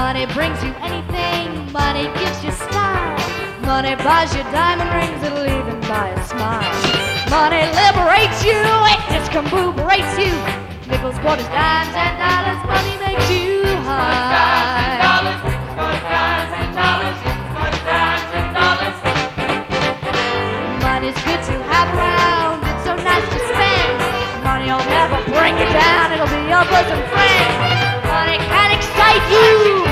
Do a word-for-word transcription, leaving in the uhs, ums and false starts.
Money brings you anything, money gives you style. Money buys you diamond rings, it'll even buy a smile. Money liberates you, it discombobulates you. Nickels, quarters, dimes, and dollars, money makes you high. Dollars, dimes, and dollars, dimes, and dollars. Money's good to have around, it's so nice to spend. Money'll never bring you down, it'll be your bosom friend. Money can excite you.